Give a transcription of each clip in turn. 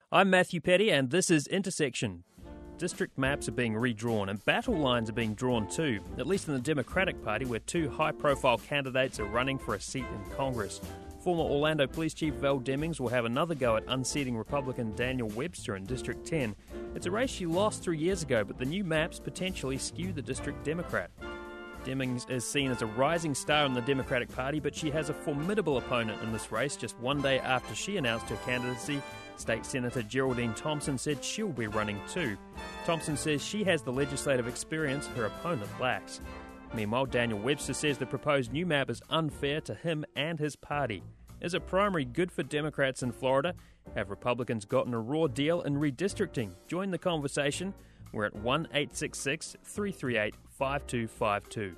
I'm Matthew Petty, and this is Intersection. District maps are being redrawn, and battle lines are being drawn too, at least in the Democratic Party, where two high-profile candidates are running for a seat in Congress. Former Orlando Police Chief Val Demings will have another go at unseating Republican Daniel Webster in District 10. It's a race she lost 3 years ago, but the new maps potentially skew the district Democrat. Demings is seen as a rising star in the Democratic Party, but she has a formidable opponent in this race. Just one day after she announced her candidacy, State Senator Geraldine Thompson said she'll be running too. Thompson says she has the legislative experience her opponent lacks. Meanwhile, Daniel Webster says the proposed new map is unfair to him and his party. Is a primary good for Democrats in Florida? Have Republicans gotten a raw deal in redistricting? Join the conversation. We're at 1-866-338-5252.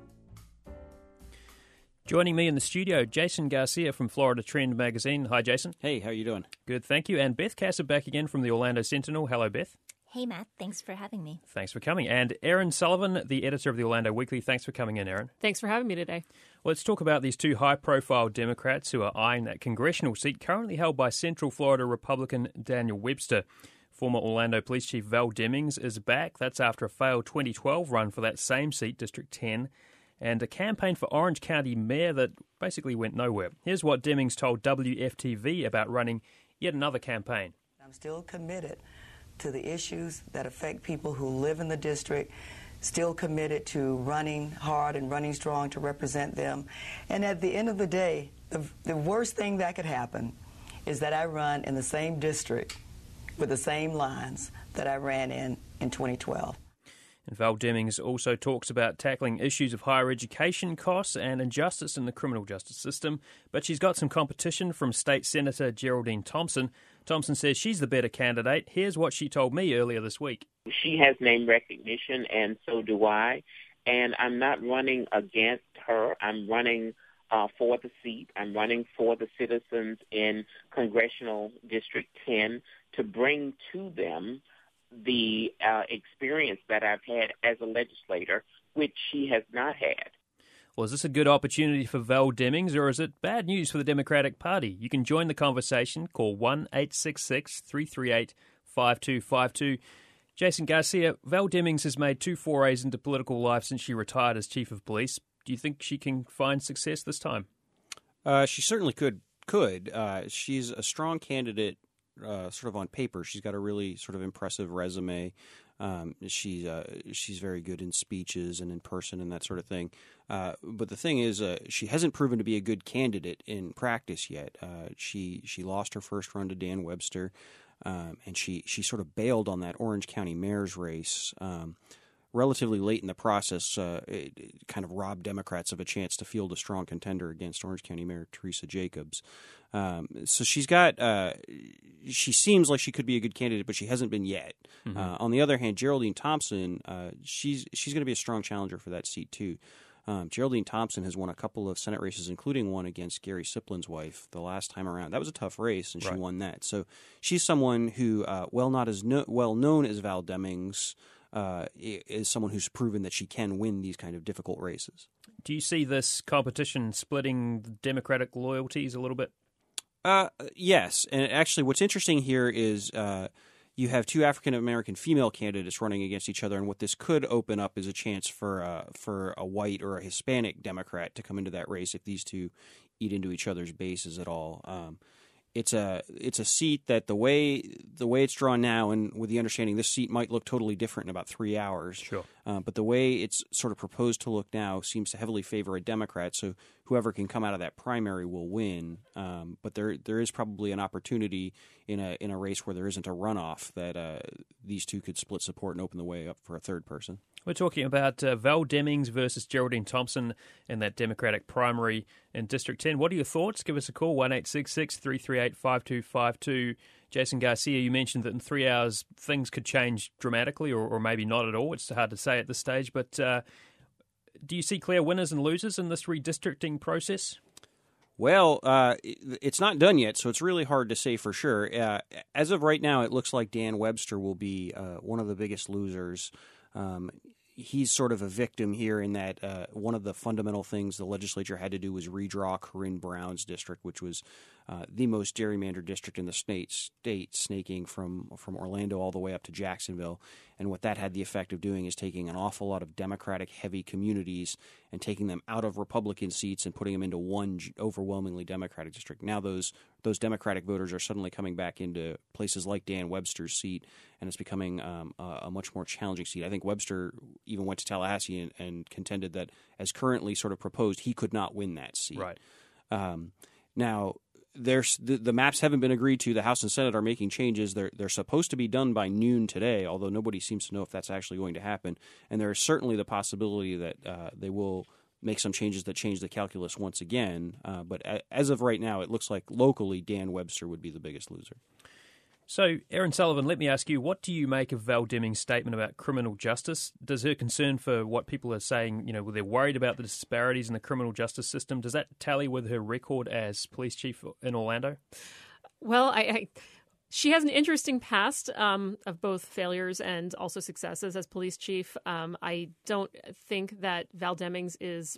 Joining me in the studio, Jason Garcia from Florida Trend magazine. Hi, Jason. Hey, how are you doing? Good, thank you. And Beth Casser back again from the Orlando Sentinel. Hello, Beth. Hey, Matt. Thanks for having me. Thanks for coming. And Erin Sullivan, the editor of the Orlando Weekly. Thanks for coming in, Erin. Thanks for having me today. Let's talk about these two high-profile Democrats who are eyeing that congressional seat currently held by Central Florida Republican Daniel Webster. Former Orlando Police Chief Val Demings is back. That's after a failed 2012 run for that same seat, District 10, and a campaign for Orange County mayor that basically went nowhere. Here's what Demings told WFTV about running yet another campaign. I'm still committed to the issues that affect people who live in the district, still committed to running hard and running strong to represent them. And at the end of the day, the worst thing that could happen is that I run in the same district with the same lines that I ran in 2012. And Val Demings also talks about tackling issues of higher education costs and injustice in the criminal justice system. But she's got some competition from State Senator Geraldine Thompson. Thompson says she's the better candidate. Here's what she told me earlier this week. She has name recognition, and so do I. And I'm not running against her. I'm running for the seat. I'm running for the citizens in Congressional District 10 to bring to them the experience that I've had as a legislator, which she has not had. Well, is this a good opportunity for Val Demings, or is it bad news for the Democratic Party? You can join the conversation. Call 1-866-338-5252. Jason Garcia, Val Demings has made two forays into political life since she retired as chief of police. Do you think she can find success this time? She certainly could. She's a strong candidate. Sort of on paper, she's got a really sort of impressive resume. She's very good in speeches and in person and that sort of thing. But the thing is, she hasn't proven to be a good candidate in practice yet. She lost her first run to Dan Webster, and she sort of bailed on that Orange County mayor's race. Relatively late in the process, it kind of robbed Democrats of a chance to field a strong contender against Orange County Mayor Teresa Jacobs. So she's got, she seems like she could be a good candidate, but she hasn't been yet. Mm-hmm. On the other hand, Geraldine Thompson, she's going to be a strong challenger for that seat too. Geraldine Thompson has won a couple of Senate races, including one against Gary Siplin's wife the last time around. That was a tough race, and she won that. So she's someone who, well known as Val Demings, is someone who's proven that she can win these kind of difficult races. Do you see this competition splitting the Democratic loyalties a little bit? Yes, and actually what's interesting here is you have two African-American female candidates running against each other, and what this could open up is a chance for a white or a Hispanic Democrat to come into that race if these two eat into each other's bases at all. It's a seat that the way it's drawn now, and with the understanding this seat might look totally different in about 3 hours. Sure. But the way it's sort of proposed to look now seems to heavily favor a Democrat. So whoever can come out of that primary will win. But there is probably an opportunity in a race where there isn't a runoff that these two could split support and open the way up for a third person. We're talking about Val Demings versus Geraldine Thompson in that Democratic primary in District 10. What are your thoughts? Give us a call, 1-866-338-5252. Jason Garcia, you mentioned that in 3 hours things could change dramatically or maybe not at all. It's hard to say at this stage, but do you see clear winners and losers in this redistricting process? Well, it's not done yet, so it's really hard to say for sure. As of right now, it looks like Dan Webster will be one of the biggest losers. He's sort of a victim here in that one of the fundamental things the legislature had to do was redraw Corinne Brown's district, which was the most gerrymandered district in the state, snaking from Orlando all the way up to Jacksonville. And what that had the effect of doing is taking an awful lot of Democratic-heavy communities and taking them out of Republican seats and putting them into one overwhelmingly Democratic district. Now those Democratic voters are suddenly coming back into places like Dan Webster's seat, and it's becoming a much more challenging seat. I think Webster even went to Tallahassee and contended that, as currently sort of proposed, he could not win that seat. Right. Now, the maps haven't been agreed to. The House and Senate are making changes. They're supposed to be done by noon today, although nobody seems to know if that's actually going to happen. And there is certainly the possibility that they will make some changes that change the calculus once again. But as of right now, it looks like locally Dan Webster would be the biggest loser. So, Erin Sullivan, let me ask you, what do you make of Val Deming's statement about criminal justice? Does her concern for what people are saying, they're worried about the disparities in the criminal justice system, does that tally with her record as police chief in Orlando? Well, she has an interesting past of both failures and also successes as police chief. I don't think that Val Demings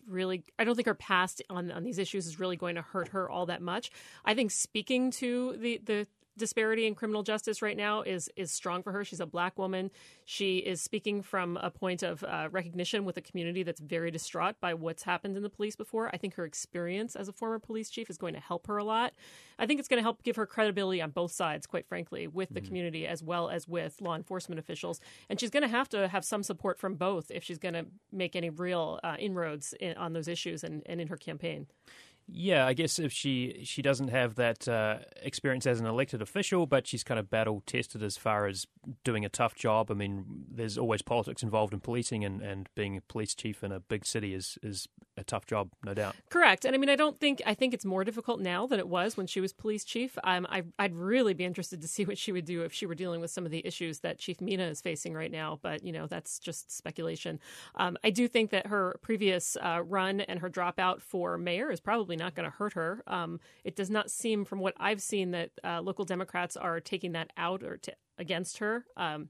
I don't think her past on these issues is really going to hurt her all that much. I think speaking to the disparity in criminal justice right now is strong for her. She's a Black woman. She is speaking from a point of recognition with a community that's very distraught by what's happened in the police before. I think her experience as a former police chief is going to help her a lot. I think it's going to help give her credibility on both sides, quite frankly, with the community as well as with law enforcement officials. And she's going to have some support from both if she's going to make any real inroads on those issues and in her campaign. Yeah, I guess if she doesn't have that experience as an elected official, but she's kind of battle-tested as far as doing a tough job. I mean, there's always politics involved in policing, and being a police chief in a big city is a tough job, no doubt. Correct. And I mean, I think it's more difficult now than it was when she was police chief. I'd really be interested to see what she would do if she were dealing with some of the issues that Chief Mina is facing right now. But, that's just speculation. I do think that her previous run and her dropout for mayor is probably not going to hurt her. It does not seem, from what I've seen, that local Democrats are taking that out or against her.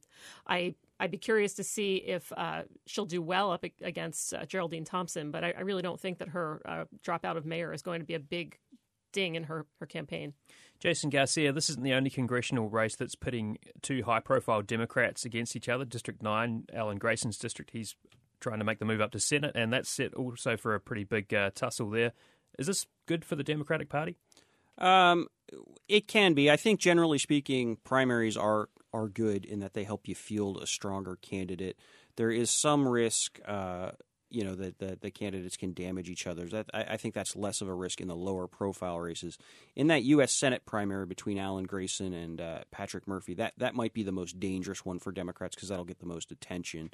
I'd be curious to see if she'll do well up against Geraldine Thompson, but I really don't think that her dropout of mayor is going to be a big ding in her campaign. Jason Garcia, this isn't the only congressional race that's pitting two high-profile Democrats against each other. District 9, Alan Grayson's district, he's trying to make the move up to Senate, and that's set also for a pretty big tussle there. Is this good for the Democratic Party? It can be. I think, generally speaking, primaries are good in that they help you field a stronger candidate. There is some risk, that the candidates can damage each other. I think that's less of a risk in the lower profile races. In that U.S. Senate primary between Alan Grayson and Patrick Murphy, that might be the most dangerous one for Democrats because that'll get the most attention.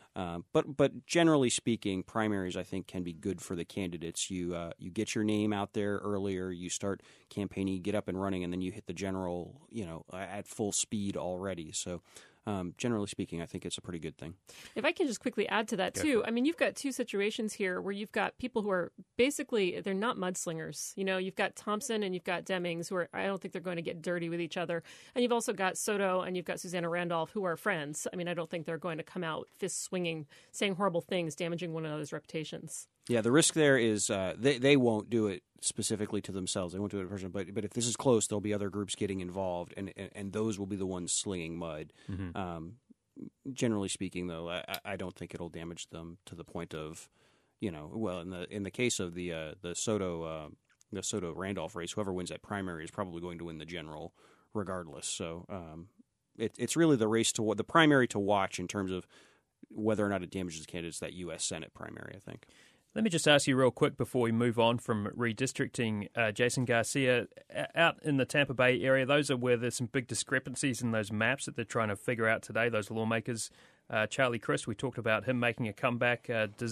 But generally speaking, primaries, I think, can be good for the candidates. You get your name out there earlier, you start campaigning, you get up and running, and then you hit the general, at full speed already. So generally speaking, I think it's a pretty good thing. If I can just quickly add to that, too. I mean, you've got two situations here where you've got people who are basically, they're not mudslingers. You've got Thompson and you've got Demings, who I don't think they're going to get dirty with each other. And you've also got Soto and you've got Susanna Randolph, who are friends. I mean, I don't think they're going to come out fist swinging, saying horrible things, damaging one another's reputations. Yeah, the risk there is they won't do it specifically to themselves. They won't do it in person. But if this is close, there'll be other groups getting involved, and those will be the ones slinging mud. Mm-hmm. Generally speaking, though, I don't think it'll damage them to the point of, well, in the case of the Soto Randolph race, whoever wins that primary is probably going to win the general, regardless. So it's really the primary to watch in terms of whether or not it damages candidates, that U.S. Senate primary, I think. Let me just ask you real quick before we move on from redistricting, Jason Garcia, out in the Tampa Bay area, those are where there's some big discrepancies in those maps that they're trying to figure out today, those lawmakers. Charlie Crist, we talked about him making a comeback.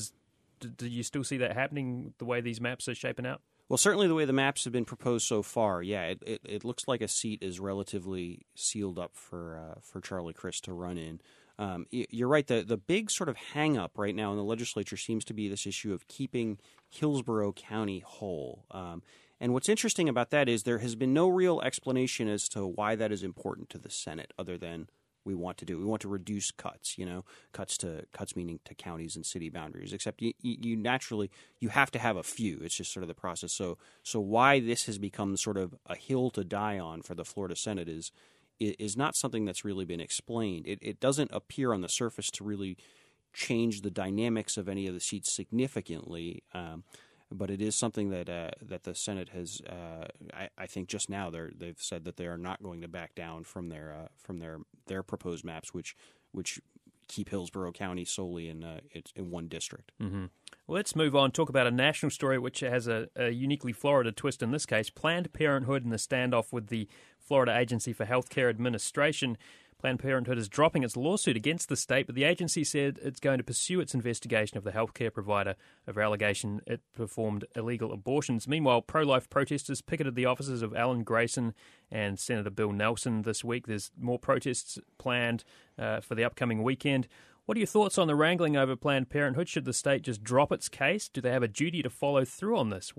Do you still see that happening the way these maps are shaping out? Well, certainly the way the maps have been proposed so far, yeah, it looks like a seat is relatively sealed up for Charlie Crist to run in. You're right. The big sort of hang-up right now in the legislature seems to be this issue of keeping Hillsborough County whole. And what's interesting about that is there has been no real explanation as to why that is important to the Senate, other than we want to do. We want to reduce cuts, cuts meaning to counties and city boundaries. Except you naturally you have to have a few. It's just sort of the process. So why this has become sort of a hill to die on for the Florida Senate is not something that's really been explained. It doesn't appear on the surface to really change the dynamics of any of the seats significantly. But it is something that the Senate has. I think just now they've said that they are not going to back down from their proposed maps, which keep Hillsborough County solely in one district. Mm-hmm. Well, let's move on. Talk about a national story which has a uniquely Florida twist in this case. Planned Parenthood in the standoff with the Florida Agency for Healthcare Administration. Planned Parenthood is dropping its lawsuit against the state, but the agency said it's going to pursue its investigation of the healthcare provider over allegation it performed illegal abortions. Meanwhile, pro-life protesters picketed the offices of Alan Grayson and Senator Bill Nelson this week. There's more protests planned for the upcoming weekend. What are your thoughts on the wrangling over Planned Parenthood? Should the state just drop its case? Do they have a duty to follow through on this?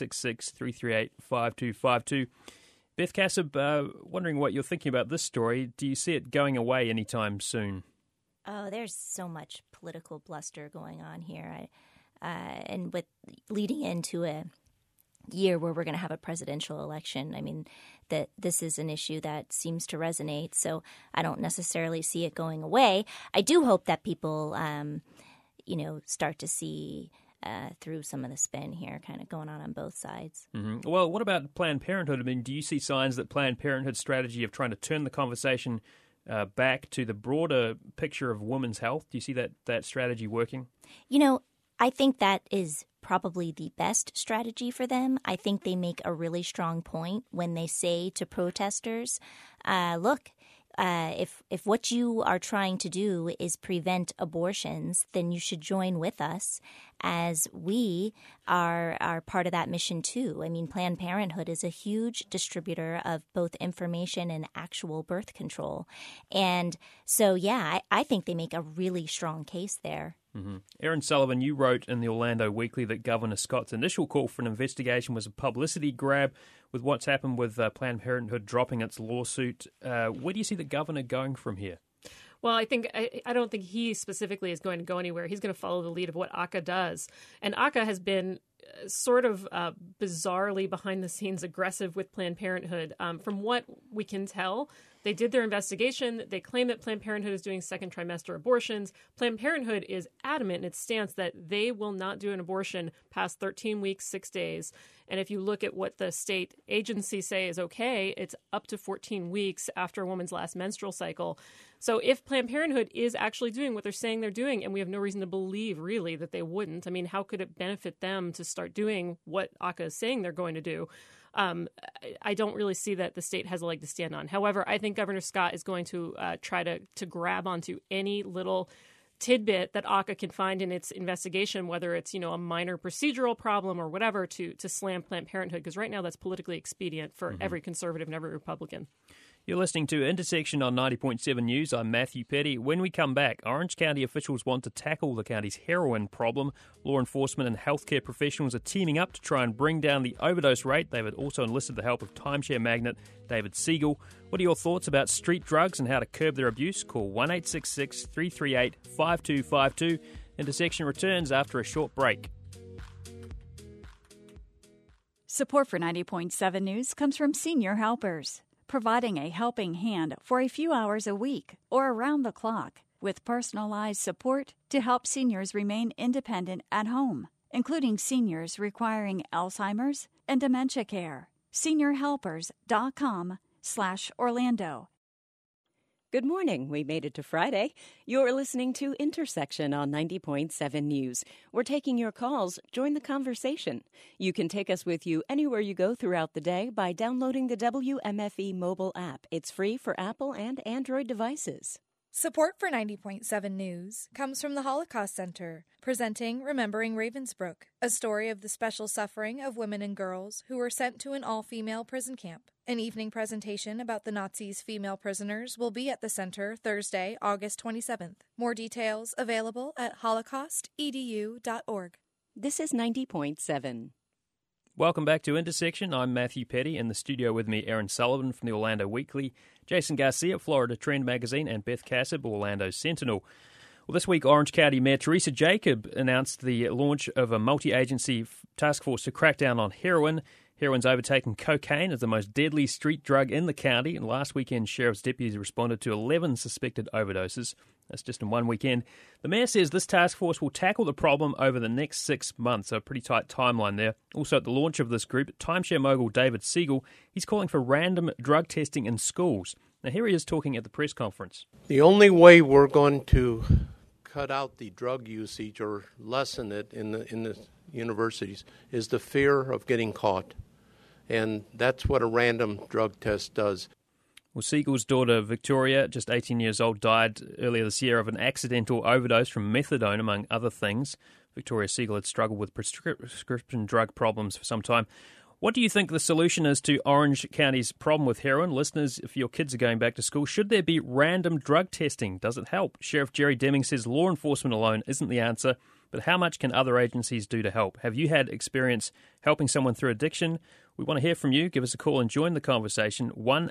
1-866-338-5252. Beth Kassab, wondering what you're thinking about this story. Do you see it going away anytime soon? Oh, there's so much political bluster going on here. And with leading into a year where we're going to have a presidential election, I mean, that this is an issue that seems to resonate. So I don't necessarily see it going away. I do hope that people, start to see through some of the spin here kind of going on both sides. Mm-hmm. Well, what about Planned Parenthood? I mean, do you see signs that Planned Parenthood's strategy of trying to turn the conversation back to the broader picture of women's health, do you see that strategy working? I think that is probably the best strategy for them. I think they make a really strong point when they say to protesters, look, if what you are trying to do is prevent abortions, then you should join with us as we are part of that mission too. I mean, Planned Parenthood is a huge distributor of both information and actual birth control. And so, yeah, I think they make a really strong case there. Mm-hmm. Erin Sullivan, you wrote in the Orlando Weekly that Governor Scott's initial call for an investigation was a publicity grab. With what's happened with Planned Parenthood dropping its lawsuit, where do you see the governor going from here? Well, I don't think he specifically is going to go anywhere. He's going to follow the lead of what ACA does. And ACA has been sort of bizarrely behind the scenes aggressive with Planned Parenthood. From what we can tell, they did their investigation. They claim that Planned Parenthood is doing second trimester abortions. Planned Parenthood is adamant in its stance that they will not do an abortion past 13 weeks, 6 days. And if you look at what the state agencies say is okay, it's up to 14 weeks after a woman's last menstrual cycle. So if Planned Parenthood is actually doing what they're saying they're doing, and we have no reason to believe really that they wouldn't, I mean, how could it benefit them to start doing what ACA is saying they're going to do? I don't really see that the state has a leg to stand on. However, I think Governor Scott is going to try to grab onto any little tidbit that ACA can find in its investigation, whether it's, a minor procedural problem or whatever, to slam Planned Parenthood, because right now that's politically expedient for every conservative and every Republican. You're listening to Intersection on 90.7 News. I'm Matthew Petty. When we come back, Orange County officials want to tackle the county's heroin problem. Law enforcement and healthcare professionals are teaming up to try and bring down the overdose rate. They've also enlisted the help of timeshare magnate David Siegel. What are your thoughts about street drugs and how to curb their abuse? Call 1-866-338-5252. Intersection returns after a short break. Support for 90.7 News comes from Senior Helpers, providing a helping hand for a few hours a week or around the clock with personalized support to help seniors remain independent at home, including seniors requiring Alzheimer's and dementia care. SeniorHelpers.com/Orlando. Good morning. We made it to Friday. You're listening to Intersection on 90.7 News. We're taking your calls. Join the conversation. You can take us with you anywhere you go throughout the day by downloading the WMFE mobile app. It's free for Apple and Android devices. Support for 90.7 News comes from the Holocaust Center, presenting Remembering Ravensbrück, a story of the special suffering of women and girls who were sent to an all-female prison camp. An evening presentation about the Nazis' female prisoners will be at the center Thursday, August 27th. More details available at holocaustedu.org. This is 90.7. Welcome back to Intersection. I'm Matthew Petty. In the studio with me, Aaron Sullivan from the Orlando Weekly, Jason Garcia, Florida Trend Magazine, and Beth Cassab, Orlando Sentinel. Well, this week, Orange County Mayor Teresa Jacob announced the launch of a multi-agency task force to crack down on heroin. Heroin's overtaken cocaine as the most deadly street drug in the county, and last weekend, sheriff's deputies responded to 11 suspected overdoses. That's just in one weekend. The mayor says this task force will tackle the problem over the next 6 months, so a pretty tight timeline there. Also at the launch of this group, timeshare mogul David Siegel, he's calling for random drug testing in schools. Now here he is talking at the press conference. The only way we're going to cut out the drug usage or lessen it in the universities is the fear of getting caught. And that's what a random drug test does. Well, Siegel's daughter, Victoria, just 18 years old, died earlier this year of an accidental overdose from methadone, among other things. Victoria Siegel had struggled with prescription drug problems for some time. What do you think the solution is to Orange County's problem with heroin? Listeners, if your kids are going back to school, should there be random drug testing? Does it help? Sheriff Jerry Deming says law enforcement alone isn't the answer, but how much can other agencies do to help? Have you had experience helping someone through addiction? We want to hear from you. Give us a call and join the conversation.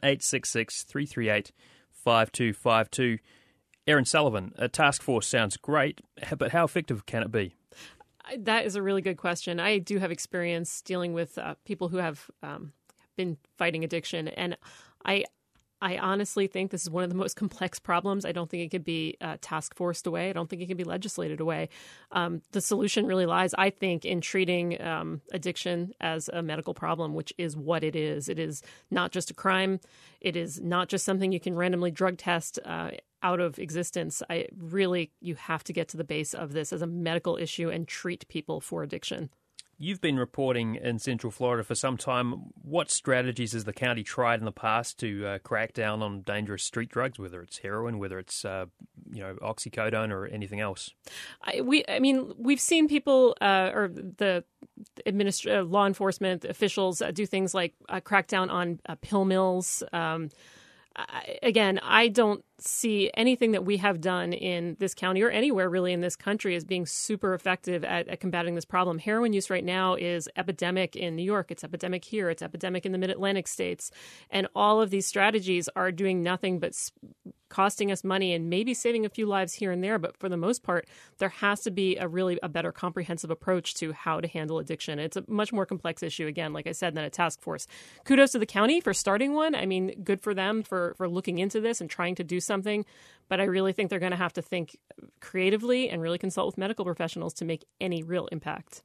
1-866-338-5252. Aaron Sullivan, a task force sounds great, but how effective can it be? That is a really good question. I do have experience dealing with people who have been fighting addiction, and I honestly think this is one of the most complex problems. I don't think it can be task forced away. I don't think it can be legislated away. The solution really lies, I think, in treating addiction as a medical problem, which is what it is. It is not just a crime. It is not just something you can randomly drug test out of existence. You have to get to the base of this as a medical issue and treat people for addiction. You've been reporting in Central Florida for some time. What strategies has the county tried in the past to crack down on dangerous street drugs, whether it's heroin, whether it's oxycodone or anything else? We've seen people or the law enforcement officials do things like crack down on pill mills. Again, I don't see anything that we have done in this county or anywhere really in this country as being super effective at combating this problem. Heroin use right now is epidemic in New York. It's epidemic here. It's epidemic in the Mid-Atlantic states. And all of these strategies are doing nothing but costing us money and maybe saving a few lives here and there. But for the most part, there has to be a better comprehensive approach to how to handle addiction. It's a much more complex issue, again, like I said, than a task force. Kudos to the county for starting one. I mean, good for them for looking into this and trying to do something. But I really think they're going to have to think creatively and really consult with medical professionals to make any real impact.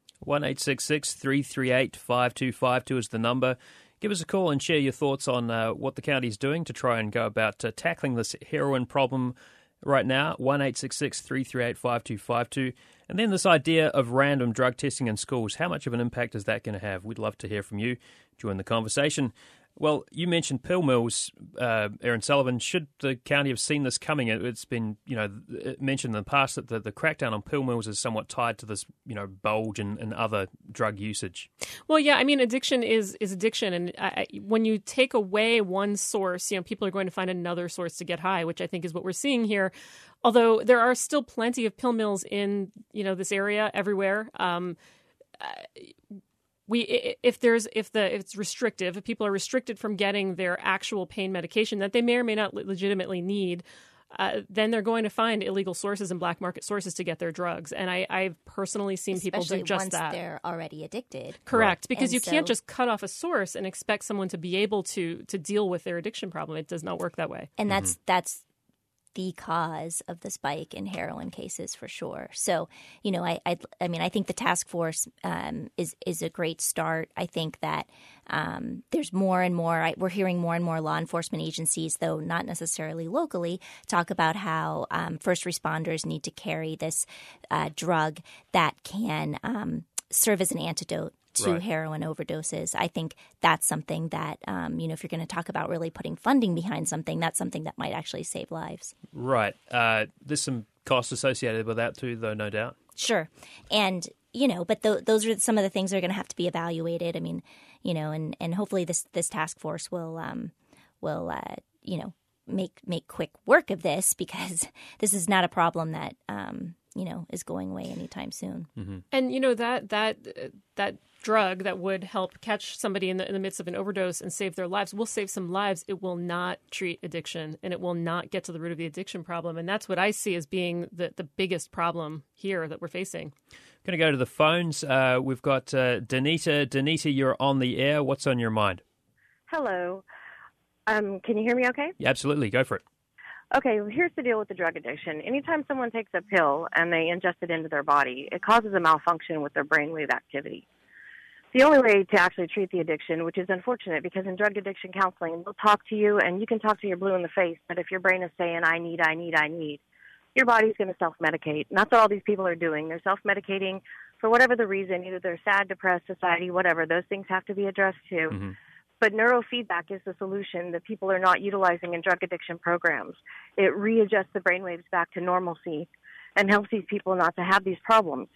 1-866-338-5252 is the number. Give us a call and share your thoughts on what the county is doing to try and go about tackling this heroin problem right now. 1-866-338-5252. And then this idea of random drug testing in schools, how much of an impact is that going to have? We'd love to hear from you. Join the conversation. Well, you mentioned pill mills, Aaron Sullivan. Should the county have seen this coming? It's been, mentioned in the past that the crackdown on pill mills is somewhat tied to this, bulge in other drug usage. Well, yeah, I mean, addiction is addiction. And when you take away one source, people are going to find another source to get high, which I think is what we're seeing here. Although there are still plenty of pill mills in, this area everywhere. If it's restrictive, if people are restricted from getting their actual pain medication that they may or may not legitimately need, then they're going to find illegal sources and black market sources to get their drugs. And I've personally seen people do just that. Especially once they're already addicted. Correct, right. Because you can't just cut off a source and expect someone to be able to deal with their addiction problem. It does not work that way. And that's the cause of the spike in heroin cases for sure. So, I think the task force is a great start. I think that there's more and more. We're hearing more and more law enforcement agencies, though not necessarily locally, talk about how first responders need to carry this drug that can serve as an antidote to heroin overdoses. I think that's something that, if you're going to talk about really putting funding behind something, that's something that might actually save lives. Right. There's some costs associated with that too, though, no doubt. Sure. And, but those are some of the things that are going to have to be evaluated. I mean, and hopefully this task force will make quick work of this, because this is not a problem that is going away anytime soon. Mm-hmm. And that drug that would help catch somebody in the midst of an overdose and save their lives will save some lives. It will not treat addiction, and it will not get to the root of the addiction problem. And that's what I see as being the biggest problem here that we're facing. Going to go to the phones. We've got Danita. Danita, you're on the air. What's on your mind? Hello. Can you hear me okay? Yeah, absolutely. Go for it. Okay, well, here's the deal with the drug addiction. Anytime someone takes a pill and they ingest it into their body, it causes a malfunction with their brainwave activity. The only way to actually treat the addiction, which is unfortunate because in drug addiction counseling, they'll talk to you and you can talk to your blue in the face, but if your brain is saying, I need, your body's going to self-medicate. And that's what all these people are doing. They're self-medicating for whatever the reason, either they're sad, depressed, society, whatever. Those things have to be addressed too. Mm-hmm. But neurofeedback is the solution that people are not utilizing in drug addiction programs. It readjusts the brainwaves back to normalcy and helps these people not to have these problems.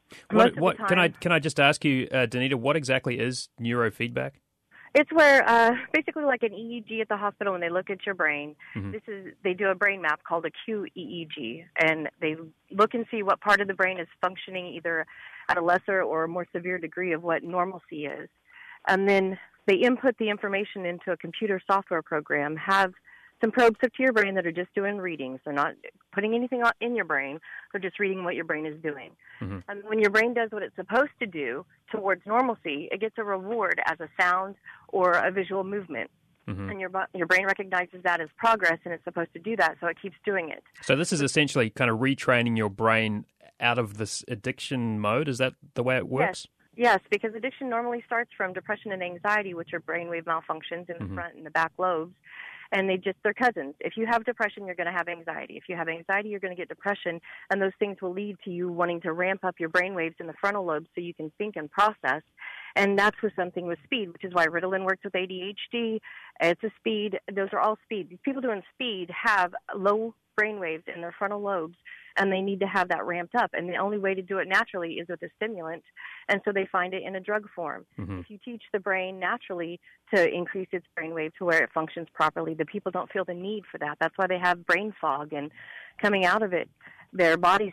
Can I just ask you, Danita, what exactly is neurofeedback? It's where basically like an EEG at the hospital when they look at your brain. Mm-hmm. They do a brain map called a QEEG, and they look and see what part of the brain is functioning either at a lesser or more severe degree of what normalcy is. And then they input the information into a computer software program, have some probes hooked to your brain that are just doing readings. They're not putting anything in your brain. They're just reading what your brain is doing. Mm-hmm. And when your brain does what it's supposed to do towards normalcy, it gets a reward as a sound or a visual movement. Mm-hmm. And your brain recognizes that as progress, and it's supposed to do that, so it keeps doing it. So this is essentially kind of retraining your brain out of this addiction mode. Is that the way it works? Yes, because addiction normally starts from depression and anxiety, which are brainwave malfunctions in the front and the back lobes, and they're cousins. If you have depression, you're going to have anxiety. If you have anxiety, you're going to get depression, and those things will lead to you wanting to ramp up your brainwaves in the frontal lobes so you can think and process, and that's with something with speed, which is why Ritalin works with ADHD. It's a speed. Those are all speed. These people doing speed have low brainwaves in their frontal lobes, and they need to have that ramped up. And the only way to do it naturally is with a stimulant, and so they find it in a drug form. Mm-hmm. If you teach the brain naturally to increase its brainwave to where it functions properly, the people don't feel the need for that. That's why they have brain fog, and coming out of it, their brains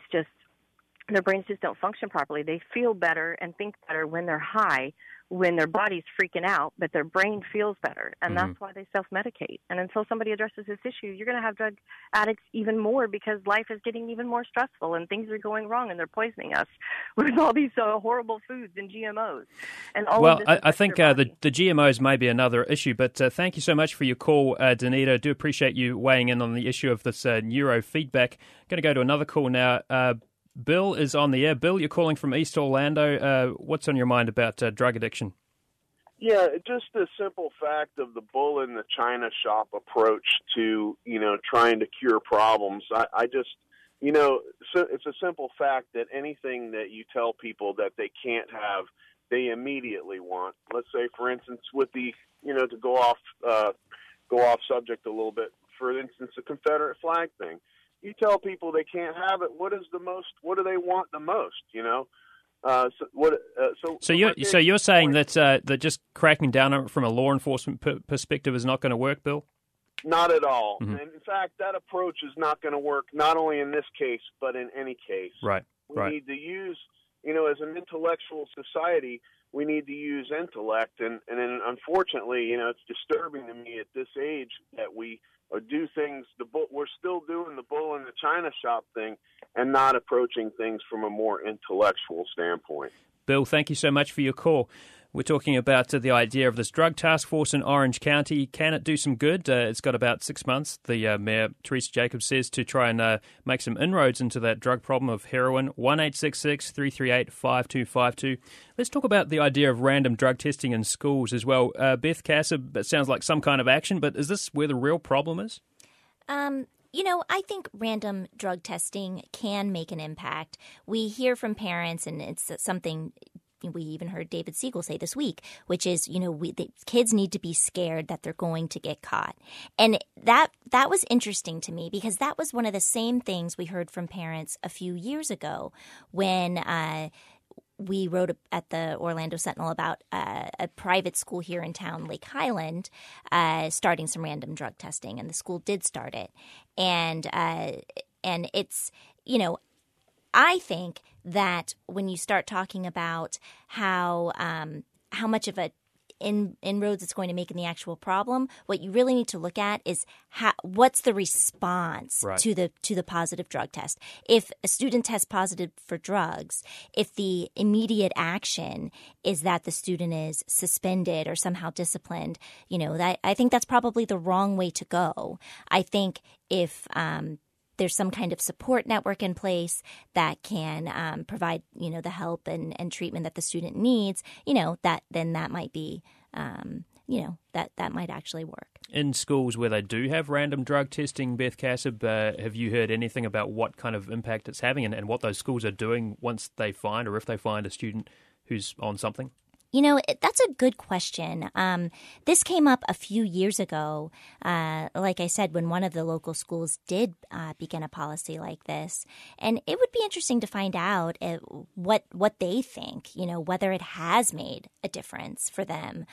just don't function properly. They feel better and think better when they're high, when their body's freaking out, but their brain feels better, and that's why they self-medicate. And until somebody addresses this issue, you're going to have drug addicts even more because life is getting even more stressful and things are going wrong and they're poisoning us with all these horrible foods and GMOs. And all of this I think the GMOs may be another issue, but thank you so much for your call, Danita. I do appreciate you weighing in on the issue of this neurofeedback. Going to go to another call now. Bill is on the air. Bill, you're calling from East Orlando. What's on your mind about drug addiction? Yeah, just the simple fact of the bull in the china shop approach to, trying to cure problems. I just, so it's a simple fact that anything that you tell people that they can't have, they immediately want. Let's say, for instance, with the, to go off subject a little bit, for instance, the Confederate flag thing. You tell people they can't have it. What do they want the most? So you're saying that just cracking down on it from a law enforcement perspective is not going to work, Bill? Not at all. Mm-hmm. And in fact, that approach is not going to work. Not only in this case, but in any case. Right. We need to use, as an intellectual society, we need to use intellect, and then unfortunately, it's disturbing to me at this age that we do things. We're still doing the bull in the china shop thing, and not approaching things from a more intellectual standpoint. Bill, thank you so much for your call. We're talking about the idea of this drug task force in Orange County. Can it do some good? It's got about 6 months, the Mayor, Teresa Jacobs, says, to try and make some inroads into that drug problem of heroin. 1-866-338-5252. Let's talk about the idea of random drug testing in schools as well. Beth Cassab, it sounds like some kind of action, but is this where the real problem is? I think random drug testing can make an impact. We hear from parents, and it's something we even heard David Siegel say this week, which is, the kids need to be scared that they're going to get caught. And that was interesting to me because that was one of the same things we heard from parents a few years ago when we wrote at the Orlando Sentinel about a private school here in town, Lake Highland, starting some random drug testing, and the school did start it. And it's, I think that when you start talking about how much of a inroads it's going to make in the actual problem, what you really need to look at is what's the response to the positive drug test. If a student tests positive for drugs, if the immediate action is that the student is suspended or somehow disciplined, I think that's probably the wrong way to go. I think if there's some kind of support network in place that can provide, the help and treatment that the student needs, that might be, that might actually work. In schools where they do have random drug testing, Beth Cassab, have you heard anything about what kind of impact it's having and what those schools are doing once they find or if they find a student who's on something? That's a good question. This came up a few years ago, like I said, when one of the local schools did begin a policy like this. And it would be interesting to find out what they think, whether it has made a difference for them.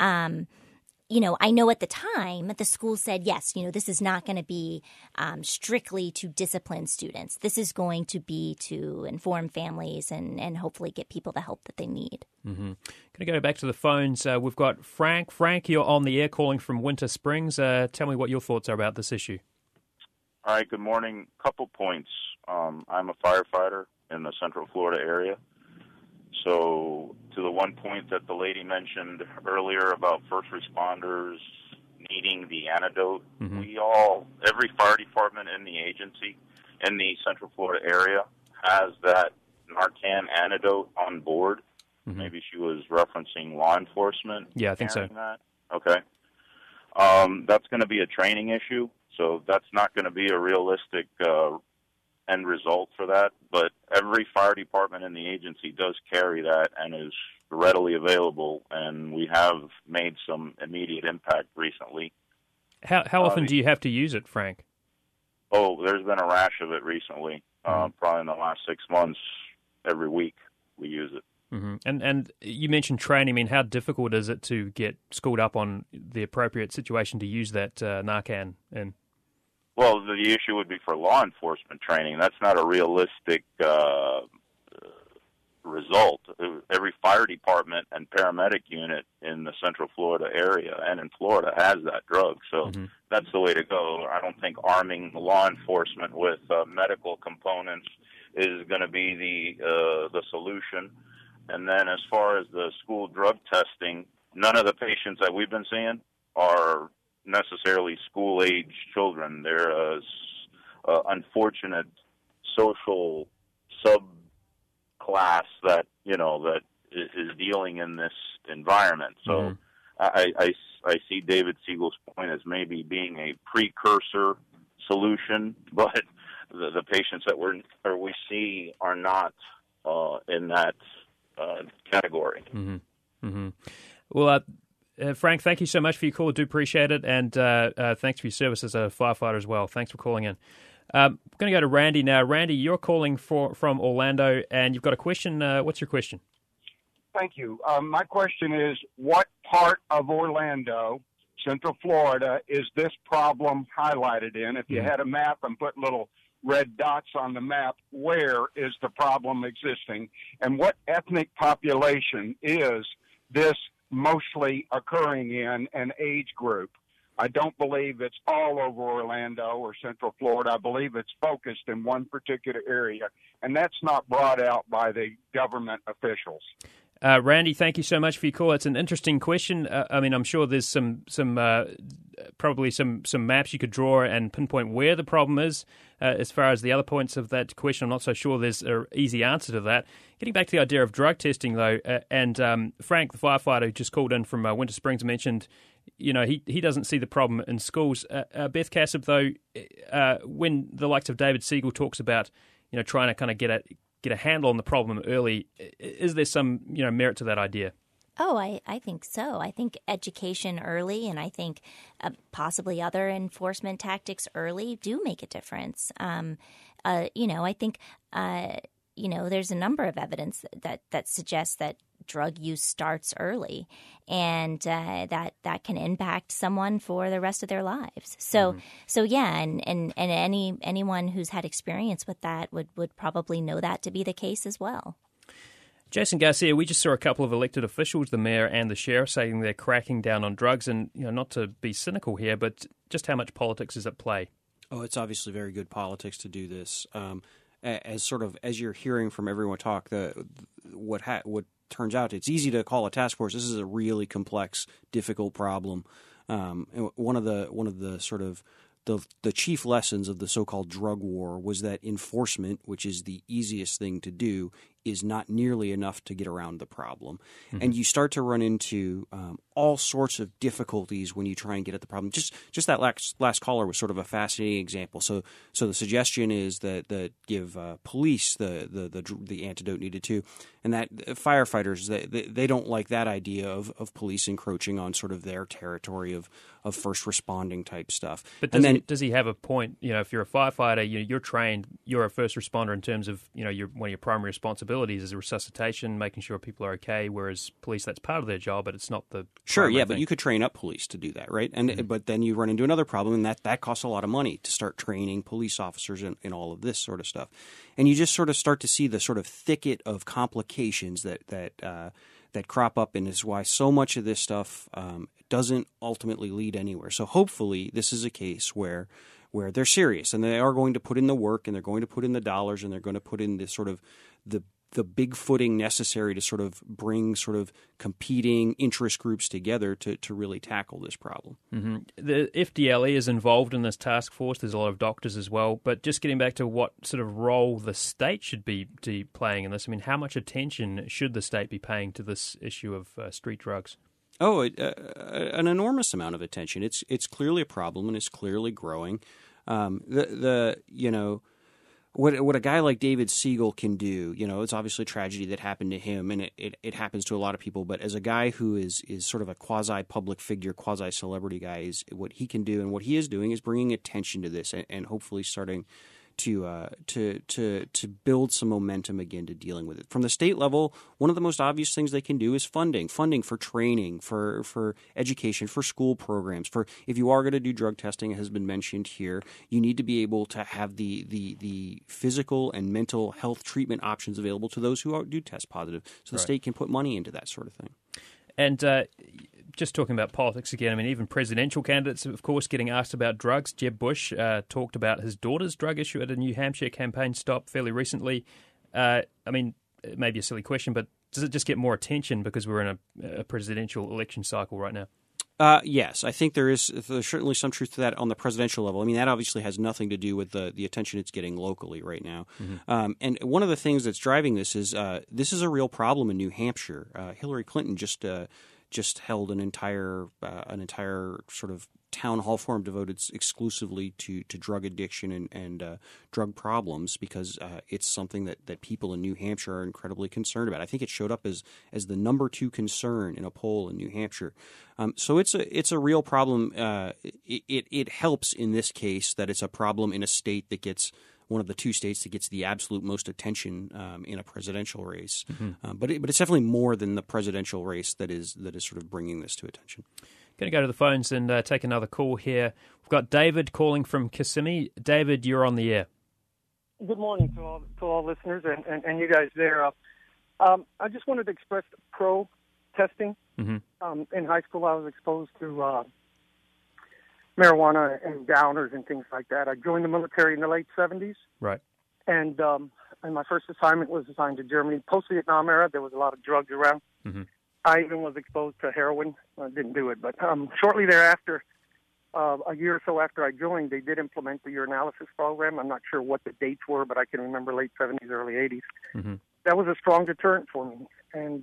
I know at the time the school said, yes, this is not going to be strictly to discipline students. This is going to be to inform families and hopefully get people the help that they need. Mm-hmm. Going to go back to the phones. We've got Frank. Frank, you're on the air calling from Winter Springs. Tell me what your thoughts are about this issue. All right, good morning. Couple points. I'm a firefighter in the Central Florida area. So to the one point that the lady mentioned earlier about first responders needing the antidote, every fire department in the agency in the Central Florida area has that Narcan antidote on board. Mm-hmm. Maybe she was referencing law enforcement. Yeah, I think so. That. Okay. That's going to be a training issue, so that's not going to be a realistic end result for that, but every fire department in the agency does carry that and is readily available, and we have made some immediate impact recently. How often do you have to use it, Frank? Oh, there's been a rash of it recently. Probably in the last 6 months, every week we use it. Mm-hmm. And you mentioned training. I mean, how difficult is it to get schooled up on the appropriate situation to use that Narcan in? Well, the issue would be for law enforcement training. That's not a realistic result. Every fire department and paramedic unit in the Central Florida area and in Florida has that drug. So that's the way to go. I don't think arming law enforcement with medical components is going to be the solution. And then as far as the school drug testing, none of the patients that we've been seeing are necessarily school-age children. They're a unfortunate social subclass that is dealing in this environment. So I see David Siegel's point as maybe being a precursor solution, but the patients that we see are not in that category. Mm-hmm. Mm-hmm. Well, Frank, thank you so much for your call. I do appreciate it, and thanks for your service as a firefighter as well. Thanks for calling in. We're going to go to Randy now. Randy, you're calling from Orlando, and you've got a question. What's your question? Thank you. My question is, what part of Orlando, Central Florida, is this problem highlighted in? If you had a map and put little red dots on the map, where is the problem existing? And what ethnic population is this mostly occurring in an age group? I don't believe it's all over Orlando or Central Florida. I believe it's focused in one particular area, and that's not brought out by the government officials. Randy, thank you so much for your call. It's an interesting question. I'm sure there's probably some maps you could draw and pinpoint where the problem is. As far as the other points of that question, I'm not so sure there's an easy answer to that. Getting back to the idea of drug testing, though, and Frank, the firefighter who just called in from Winter Springs, mentioned, he doesn't see the problem in schools. Beth Cassab, though, when the likes of David Siegel talks about, trying to kind of get a handle on the problem early, is there some merit to that idea? Oh, I think so. I think education early, and I think possibly other enforcement tactics early do make a difference. I think there's a number of evidence that suggests that drug use starts early, and that can impact someone for the rest of their lives. So yeah, and anyone who's had experience with that would probably know that to be the case as well. Jason Garcia, we just saw a couple of elected officials, the mayor and the sheriff, saying they're cracking down on drugs. And not to be cynical here, but just how much politics is at play? Oh, it's obviously very good politics to do this. As you're hearing from everyone talk, what turns out, it's easy to call a task force. This is a really complex, difficult problem. And one of the sort of the chief lessons of the so-called drug war was that enforcement, which is the easiest thing to do, is not nearly enough to get around the problem. Mm-hmm. And you start to run into all sorts of difficulties when you try and get at the problem. Just that last caller was sort of a fascinating example. So the suggestion is that give police the antidote needed to, and that firefighters, they don't like that idea of police encroaching on sort of their territory of first responding type stuff. But does he have a point? If you're a firefighter, you're trained, you're a first responder in terms of one of your primary responsibilities is resuscitation, making sure people are okay. Whereas police, that's part of their job, but it's not the sure. Yeah, thing. But you could train up police to do that, right? And but then you run into another problem, and that costs a lot of money to start training police officers in all of this sort of stuff. And you just sort of start to see the sort of thicket of complications that crop up, and is why so much of this stuff doesn't ultimately lead anywhere. So hopefully this is a case where they're serious and they are going to put in the work and they're going to put in the dollars and they're going to put in this sort of the big footing necessary to sort of bring sort of competing interest groups together to really tackle this problem. Mm-hmm. The FDLE is involved in this task force. There's a lot of doctors as well. But just getting back to what sort of role the state should be playing in this, I mean, how much attention should the state be paying to this issue of street drugs? Oh, an enormous amount of attention. It's clearly a problem and it's clearly growing. What a guy like David Siegel can do, it's obviously a tragedy that happened to him, and it happens to a lot of people. But as a guy who is sort of a quasi-public figure, quasi-celebrity guy, is what he can do, and what he is doing is bringing attention to this, and hopefully starting to build some momentum again to dealing with it. From the state level, one of the most obvious things they can do is funding for training, for education, for school programs. For if you are going to do drug testing, it has been mentioned here, you need to be able to have the physical and mental health treatment options available to those who do test positive. So the state can put money into that sort of thing. And just talking about politics again, I mean, even presidential candidates, of course, getting asked about drugs. Jeb Bush talked about his daughter's drug issue at a New Hampshire campaign stop fairly recently. I mean, it may be a silly question, but does it just get more attention because we're in a presidential election cycle right now? Yes, I think there's certainly some truth to that on the presidential level. I mean, that obviously has nothing to do with the attention it's getting locally right now. Mm-hmm. And one of the things that's driving this is a real problem in New Hampshire. Hillary Clinton just held an entire sort of town hall forum devoted exclusively to drug addiction and drug problems because it's something that people in New Hampshire are incredibly concerned about. I think it showed up as the number 2 concern in a poll in New Hampshire. So it's a real problem. It helps in this case that it's a problem in a state that gets one of the 2 states that gets the absolute most attention in a presidential race. Mm-hmm. But it's definitely more than the presidential race that is sort of bringing this to attention. Going to go to the phones and take another call here. We've got David calling from Kissimmee. David, you're on the air. Good morning to all listeners and you guys there. I just wanted to express pro-testing. Mm-hmm. In high school, I was exposed to marijuana and downers and things like that. I joined the military in the late 70s. Right. And my first assignment was assigned to Germany. Post-Vietnam era, there was a lot of drugs around. Mm-hmm. I even was exposed to heroin. I didn't do it. But shortly thereafter, a year or so after I joined, they did implement the urinalysis program. I'm not sure what the dates were, but I can remember late 70s, early 80s. Mm-hmm. That was a strong deterrent for me. And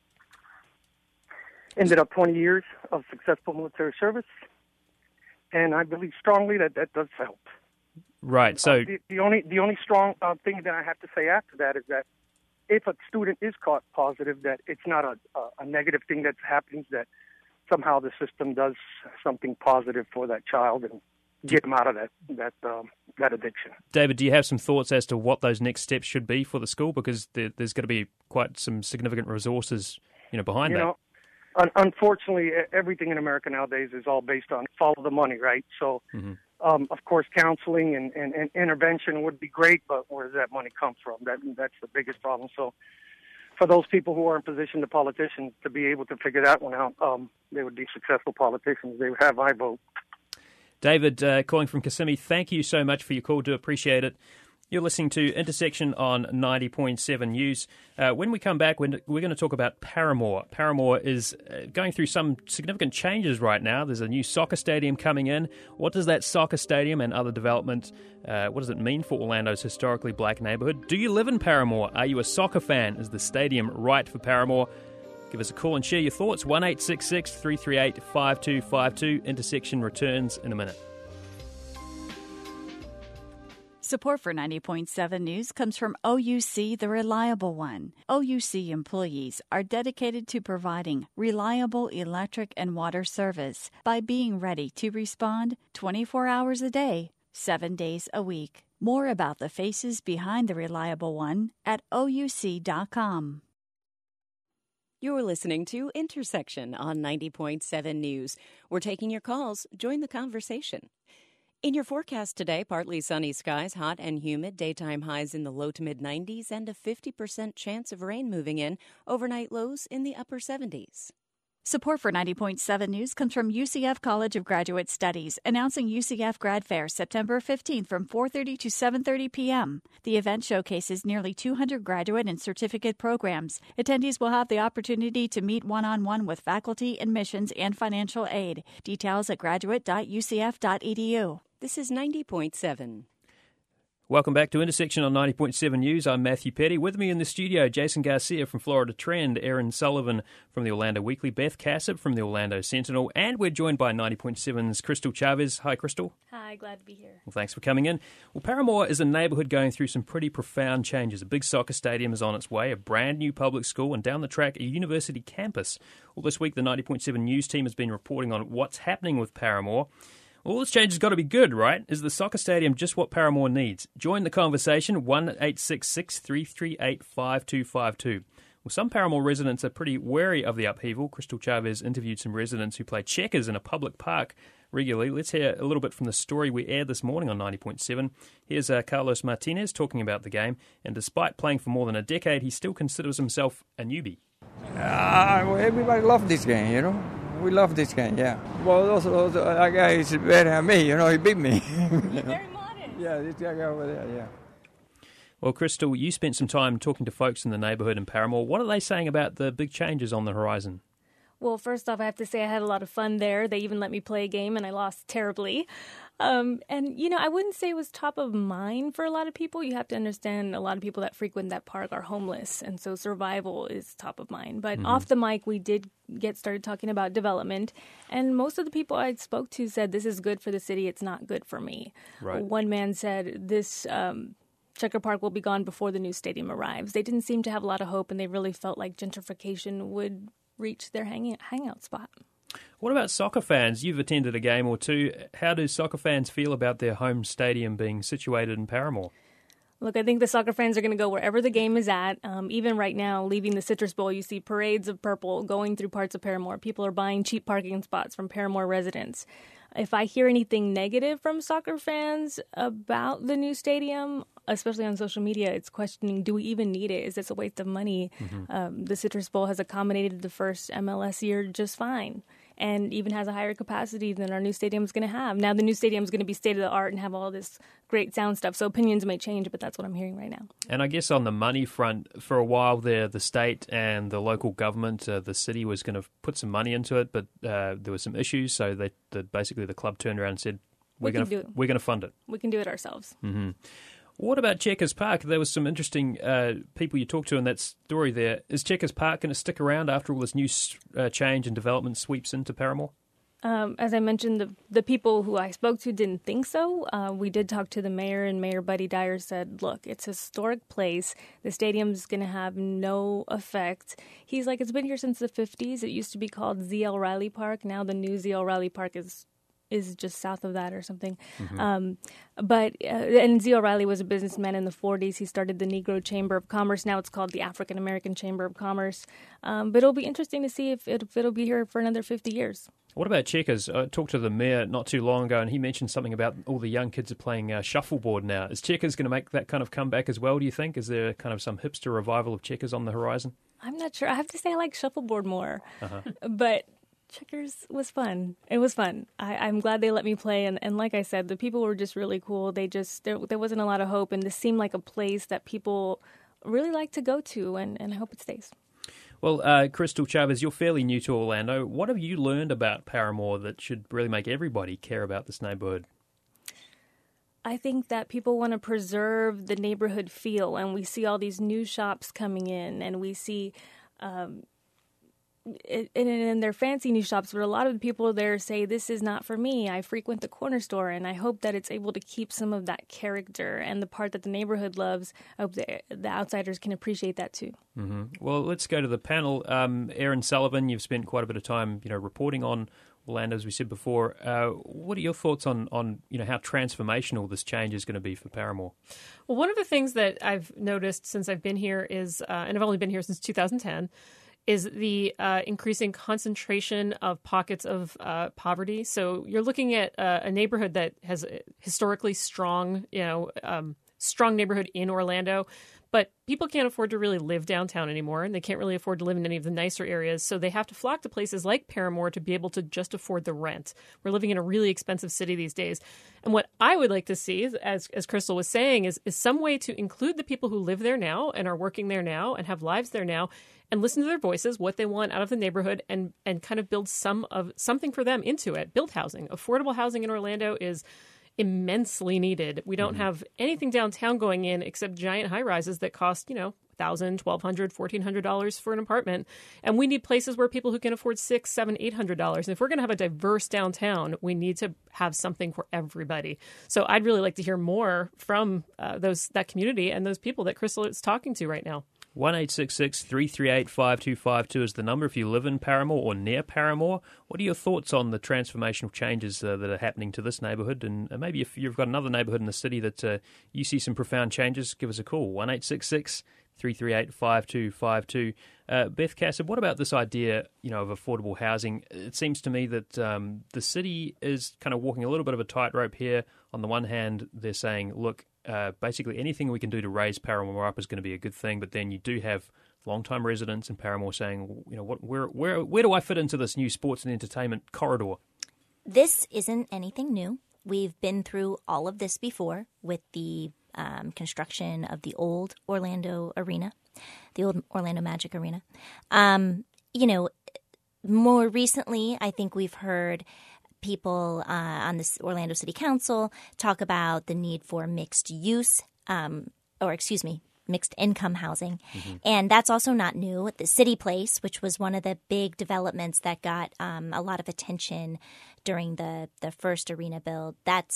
ended up 20 years of successful military service. And I believe strongly that does help. Right. So the only strong thing that I have to say after that is that if a student is caught positive, that it's not a negative thing that happens, that somehow the system does something positive for that child and get them out of that that addiction. David, do you have some thoughts as to what those next steps should be for the school? Because there's going to be quite some significant resources, behind that. Unfortunately, everything in America nowadays is all based on follow the money, right? So, of course, counseling and intervention would be great, but where does that money come from? That's the biggest problem. So, for those people who are in position, the politicians, to be able to figure that one out, they would be successful politicians. They would have my vote. David, calling from Kissimmee, thank you so much for your call. Do appreciate it. You're listening to Intersection on 90.7 News. When we come back, we're going to talk about Paramore. Paramore is going through some significant changes right now. There's a new soccer stadium coming in. What does that soccer stadium and other development, what does it mean for Orlando's historically black neighbourhood? Do you live in Paramore? Are you a soccer fan? Is the stadium right for Paramore? Give us a call and share your thoughts. 1-866-338-5252. Intersection returns in a minute. Support for 90.7 News comes from OUC, the reliable one. OUC employees are dedicated to providing reliable electric and water service by being ready to respond 24 hours a day, 7 days a week. More about the faces behind the reliable one at OUC.com. You're listening to Intersection on 90.7 News. We're taking your calls. Join the conversation. In your forecast today, partly sunny skies, hot and humid, daytime highs in the low to mid-90s, and a 50% chance of rain moving in, overnight lows in the upper 70s. Support for 90.7 News comes from UCF College of Graduate Studies, announcing UCF Grad Fair September 15th from 4:30 to 7:30 p.m. The event showcases nearly 200 graduate and certificate programs. Attendees will have the opportunity to meet one-on-one with faculty, admissions, and financial aid. Details at graduate.ucf.edu. This is 90.7. Welcome back to Intersection on 90.7 News. I'm Matthew Petty. With me in the studio, Jason Garcia from Florida Trend, Erin Sullivan from the Orlando Weekly, Beth Cassett from the Orlando Sentinel, and we're joined by 90.7's Crystal Chavez. Hi, Crystal. Hi, glad to be here. Well, thanks for coming in. Well, Paramore is a neighbourhood going through some pretty profound changes. A big soccer stadium is on its way, a brand new public school, and down the track, a university campus. Well, this week, the 90.7 News team has been reporting on what's happening with Paramore. All this change has got to be good, right? Is the soccer stadium just what Paramore needs? Join the conversation, 1-866-338-5252. Well, some Paramore residents are pretty wary of the upheaval. Crystal Chavez interviewed some residents who play checkers in a public park regularly. Let's hear a little bit from the story we aired this morning on 90.7. Here's Carlos Martinez talking about the game, and despite playing for more than a decade, he still considers himself a newbie. Everybody loves this game, We love this game, yeah. Well, also that guy is better than me, he beat me. He's very modest. Yeah, this guy over there, yeah. Well, Crystal, you spent some time talking to folks in the neighbourhood in Paramore. What are they saying about the big changes on the horizon? Well, first off, I have to say I had a lot of fun there. They even let me play a game, and I lost terribly. And, I wouldn't say it was top of mind for a lot of people. You have to understand a lot of people that frequent that park are homeless, and so survival is top of mind. But off the mic, we did get started talking about development, and most of the people I spoke to said, this is good for the city, it's not good for me. Right. One man said, this Checker Park will be gone before the new stadium arrives. They didn't seem to have a lot of hope, and they really felt like gentrification would reach their hangout spot. What about soccer fans? You've attended a game or two. How do soccer fans feel about their home stadium being situated in Paramore? Look, I think the soccer fans are going to go wherever the game is at. Even right now, leaving the Citrus Bowl, you see parades of purple going through parts of Paramore. People are buying cheap parking spots from Paramore residents. If I hear anything negative from soccer fans about the new stadium, especially on social media, it's questioning, do we even need it? Is this a waste of money? The Citrus Bowl has accommodated the first MLS year just fine, and even has a higher capacity than our new stadium is going to have. Now, the new stadium is going to be state-of-the-art and have all this great sound stuff, so opinions may change, but that's what I'm hearing right now. And I guess on the money front, for a while there, the state and the local government, the city was going to put some money into it, but there were some issues, so basically the club turned around and said, we're going to fund it. We can do it ourselves. Mm-hmm. What about Checkers Park? There was some interesting people you talked to in that story there. Is Checkers Park going to stick around after all this new change and development sweeps into Paramore? As I mentioned, the people who I spoke to didn't think so. We did talk to the mayor, and Mayor Buddy Dyer said, look, it's a historic place. The stadium's going to have no effect. He's like, it's been here since the 50s. It used to be called Z.L. Riley Park. Now the new Z.L. Riley Park is is just south of that or something. Mm-hmm. And Zio Riley was a businessman in the 40s. He started the Negro Chamber of Commerce. Now it's called the African American Chamber of Commerce. But it'll be interesting to see if it'll be here for another 50 years. What about Checkers? I talked to the mayor not too long ago, and he mentioned something about all the young kids are playing shuffleboard now. Is Checkers going to make that kind of comeback as well, do you think? Is there kind of some hipster revival of Checkers on the horizon? I'm not sure. I have to say I like shuffleboard more. Uh-huh. But Checkers was fun. It was fun. I'm glad they let me play. And like I said, the people were just really cool. There wasn't a lot of hope. And this seemed like a place that people really like to go to. And I hope it stays. Well, Crystal Chavez, you're fairly new to Orlando. What have you learned about Paramore that should really make everybody care about this neighborhood? I think that people want to preserve the neighborhood feel. And we see all these new shops coming in. And we see... And they're fancy new shops, but a lot of the people there say, this is not for me. I frequent the corner store, and I hope that it's able to keep some of that character and the part that the neighborhood loves. I hope the outsiders can appreciate that too. Mm-hmm. Well, let's go to the panel. Aaron Sullivan, you've spent quite a bit of time, reporting on Orlando, as we said before. What are your thoughts on how transformational this change is going to be for Paramore? Well, one of the things that I've noticed since I've been here is, and I've only been here since 2010, is the increasing concentration of pockets of poverty. So you're looking at a neighborhood that has a historically strong, strong neighborhood in Orlando, but people can't afford to really live downtown anymore, and they can't really afford to live in any of the nicer areas. So they have to flock to places like Paramore to be able to just afford the rent. We're living in a really expensive city these days. And what I would like to see, as Crystal was saying, is some way to include the people who live there now and are working there now and have lives there now, and listen to their voices, what they want out of the neighborhood, and kind of build something for them into it. Build housing. Affordable housing in Orlando is immensely needed. We don't have anything downtown going in except giant high-rises that cost, $1,000, $1,200, $1,400 for an apartment. And we need places where people who can afford $600, $700, $800. And if we're going to have a diverse downtown, we need to have something for everybody. So I'd really like to hear more from that community and those people that Crystal is talking to right now. 1-866-338-5252 is the number if you live in Paramore or near Paramore. What are your thoughts on the transformational changes that are happening to this neighbourhood? And maybe if you've got another neighbourhood in the city that you see some profound changes, give us a call. 1-866-338-5252. Beth Cassab, what about this idea, of affordable housing? It seems to me that the city is kind of walking a little bit of a tightrope here. On the one hand, they're saying, look, basically anything we can do to raise Paramore up is going to be a good thing, but then you do have long-time residents in Paramore saying, where do I fit into this new sports and entertainment corridor? This isn't anything new. We've been through all of this before with the construction of the old Orlando Arena, the old Orlando Magic Arena. More recently, I think we've heard people on the Orlando City Council talk about the need for mixed income housing. Mm-hmm. And that's also not new. The City Place, which was one of the big developments that got a lot of attention during the first arena build, that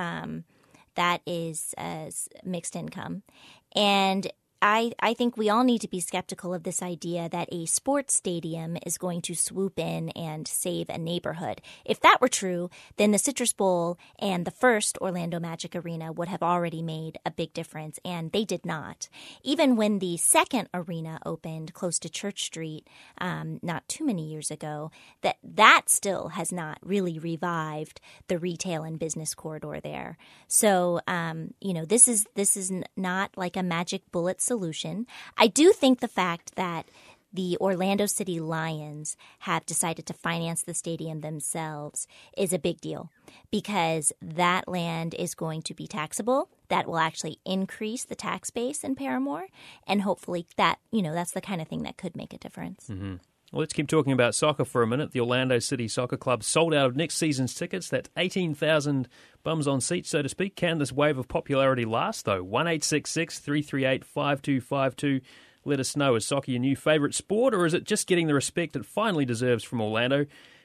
is mixed income. And I think we all need to be skeptical of this idea that a sports stadium is going to swoop in and save a neighborhood. If that were true, then the Citrus Bowl and the first Orlando Magic Arena would have already made a big difference, and they did not. Even when the second arena opened close to Church Street not too many years ago, that still has not really revived the retail and business corridor there. So, this is not like a magic bullet solution. I do think the fact that the Orlando City Lions have decided to finance the stadium themselves is a big deal because that land is going to be taxable. That will actually increase the tax base in Paramore, and hopefully that's the kind of thing that could make a difference. Mm-hmm. Well, let's keep talking about soccer for a minute. The Orlando City Soccer Club sold out of next season's tickets. That's 18,000 bums on seats, so to speak. Can this wave of popularity last, though? 1-866-338-5252. Let us know. Is soccer your new favourite sport, or is it just getting the respect it finally deserves from Orlando?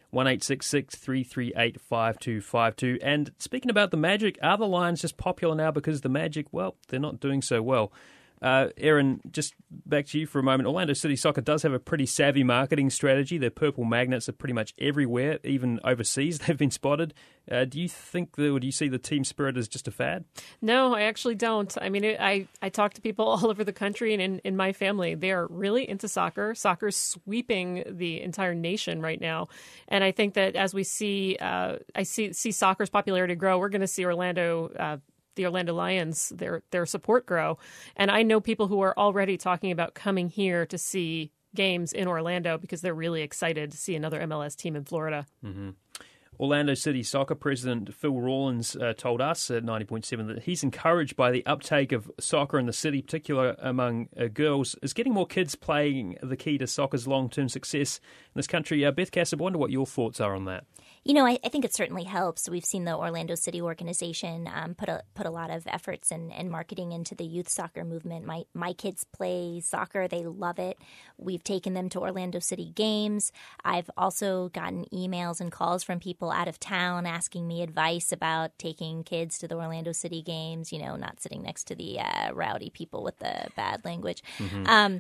1-866-338-5252. And speaking about the Magic, are the Lions just popular now because the Magic, well, they're not doing so well? Aaron, just back to you for a moment. Orlando City Soccer does have a pretty savvy marketing strategy. Their purple magnets are pretty much everywhere, even overseas they've been spotted. Do you see the team spirit as just a fad? No, I actually don't. I mean, I talk to people all over the country, and in my family, they are really into soccer. Soccer's sweeping the entire nation right now. And I think that as we see soccer's popularity grow, we're going to see the Orlando Lions, their support grow. And I know people who are already talking about coming here to see games in Orlando because they're really excited to see another MLS team in Florida. Mm-hmm. Orlando City Soccer President Phil Rawlins told us at 90.7 that he's encouraged by the uptake of soccer in the city, particularly among girls. Is getting more kids playing the key to soccer's long-term success in this country? Beth Cassab, I wonder what your thoughts are on that. I think it certainly helps. We've seen the Orlando City organization put a lot of efforts and marketing into the youth soccer movement. My kids play soccer. They love it. We've taken them to Orlando City games. I've also gotten emails and calls from people out of town asking me advice about taking kids to the Orlando City games, not sitting next to the rowdy people with the bad language. Mm-hmm.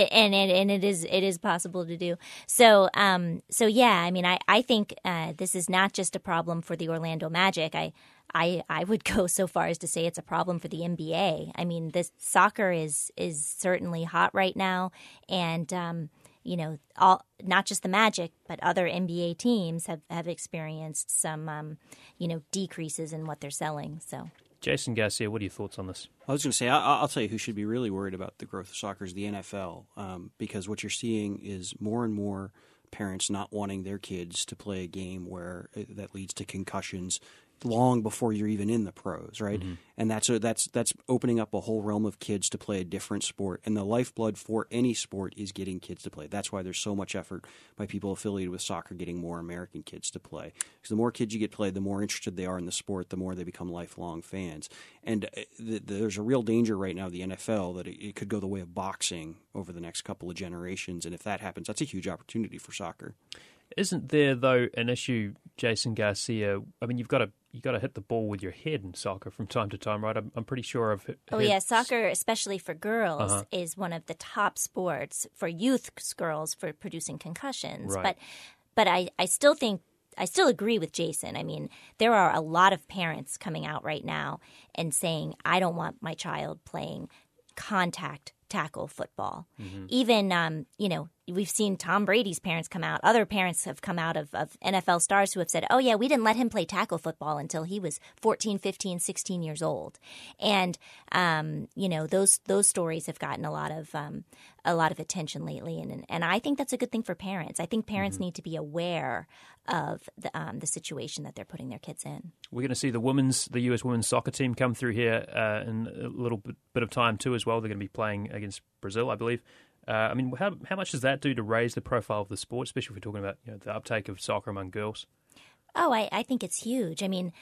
It is possible to do. So yeah, I mean, I think this is not just a problem for the Orlando Magic. I would go so far as to say it's a problem for the NBA. I mean, this soccer is certainly hot right now, and not just the Magic, but other NBA teams have experienced some decreases in what they're selling. So, Jason Garcia, what are your thoughts on this? I was going to say, I'll tell you who should be really worried about the growth of soccer is the NFL, because what you're seeing is more and more parents not wanting their kids to play a game where that leads to concussions long before you're even in the pros, right? Mm-hmm. And that's opening up a whole realm of kids to play a different sport. And the lifeblood for any sport is getting kids to play. That's why there's so much effort by people affiliated with soccer getting more American kids to play. Because the more kids you get played, the more interested they are in the sport, the more they become lifelong fans. And there's a real danger right now, the NFL, that it could go the way of boxing over the next couple of generations. And if that happens, that's a huge opportunity for soccer. Isn't there, though, an issue, Jason Garcia? I mean, you've got to hit the ball with your head in soccer from time to time, right? I'm pretty sure I've yeah, soccer, especially for girls, is one of the top sports for youth girls for producing concussions. Right. But I still agree with Jason. I mean, there are a lot of parents coming out right now and saying, I don't want my child playing contact tackle football. Mm-hmm. Even, we've seen Tom Brady's parents come out. Other parents have come out of NFL stars who have said, oh, yeah, we didn't let him play tackle football until he was 14, 15, 16 years old. And, those stories have gotten a lot of attention lately. And I think that's a good thing for parents. I think parents need to be aware of the situation that they're putting their kids in. We're going to see the U.S. women's soccer team come through here in a little bit of time too as well. They're going to be playing against Brazil, I believe. I mean, how much does that do to raise the profile of the sport, especially if we're talking about the uptake of soccer among girls? Oh, I think it's huge. I mean,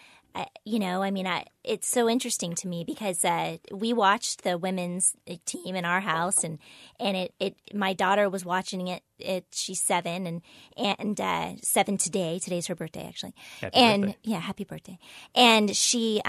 it's so interesting to me because we watched the women's team in our house, and my daughter was watching it. She's 7 and 7 today. Today's her birthday, actually. Happy birthday. Yeah, happy birthday. And she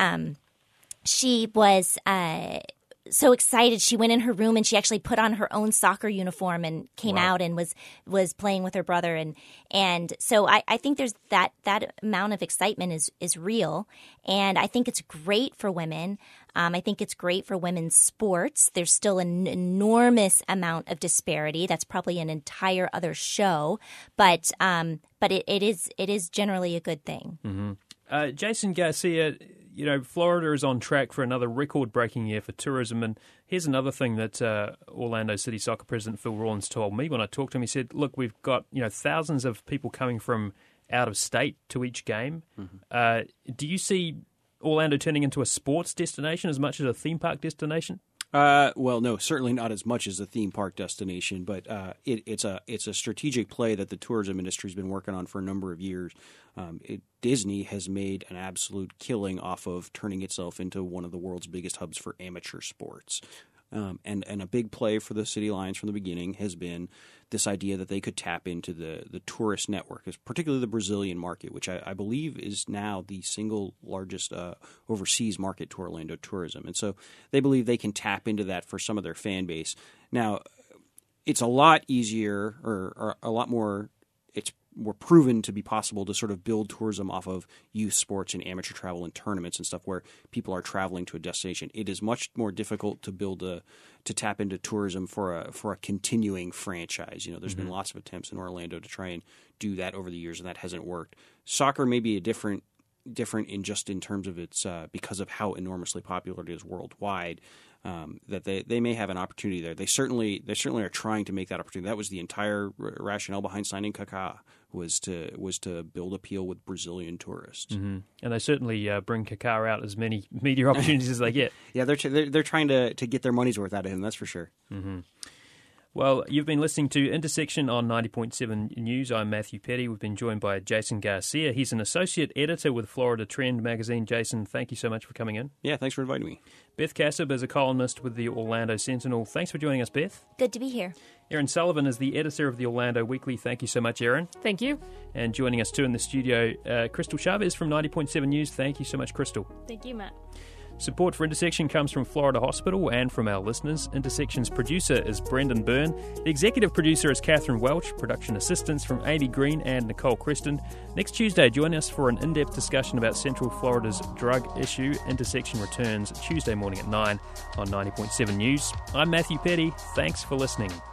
was so excited. She went in her room and she actually put on her own soccer uniform and came out and was playing with her brother. And so I think there's that amount of excitement is real. And I think it's great for women. I think it's great for women's sports. There's still an enormous amount of disparity. That's probably an entire other show. But it is generally a good thing. Mm-hmm. Jason Garcia, Florida is on track for another record-breaking year for tourism. And here's another thing that Orlando City Soccer President Phil Rawlins told me when I talked to him. He said, look, we've got thousands of people coming from out of state to each game. Mm-hmm. Do you see Orlando turning into a sports destination as much as a theme park destination? Well, no, certainly not as much as a theme park destination, but it's a strategic play that the tourism industry has been working on for a number of years. Disney has made an absolute killing off of turning itself into one of the world's biggest hubs for amateur sports. And a big play for the City Alliance from the beginning has been this idea that they could tap into the tourist network, particularly the Brazilian market, which I believe is now the single largest overseas market to Orlando tourism. And so they believe they can tap into that for some of their fan base. Now, it's a lot easier or a lot more proven to be possible to sort of build tourism off of youth sports and amateur travel and tournaments and stuff where people are traveling to a destination. It is much more difficult to tap into tourism for a continuing franchise. There's been lots of attempts in Orlando to try and do that over the years, and that hasn't worked. Soccer may be a different in terms of its because of how enormously popular it is worldwide. That they may have an opportunity there. They certainly are trying to make that opportunity. That was the entire rationale behind signing Kaká, was to build appeal with Brazilian tourists. Mm-hmm. And they certainly bring Kaká out as many media opportunities as they get. Yeah, they're trying to get their money's worth out of him. That's for sure. Mm-hmm. Well, you've been listening to Intersection on 90.7 News. I'm Matthew Petty. We've been joined by Jason Garcia. He's an associate editor with Florida Trend magazine. Jason, thank you so much for coming in. Yeah, thanks for inviting me. Beth Kassab is a columnist with the Orlando Sentinel. Thanks for joining us, Beth. Good to be here. Erin Sullivan is the editor of the Orlando Weekly. Thank you so much, Erin. Thank you. And joining us too in the studio, Crystal Chavez from 90.7 News. Thank you so much, Crystal. Thank you, Matt. Support for Intersection comes from Florida Hospital and from our listeners. Intersection's producer is Brendan Byrne. The executive producer is Catherine Welch. Production assistants from Amy Green and Nicole Creston. Next Tuesday, join us for an in-depth discussion about Central Florida's drug issue. Intersection returns Tuesday morning at 9 on 90.7 News. I'm Matthew Petty. Thanks for listening.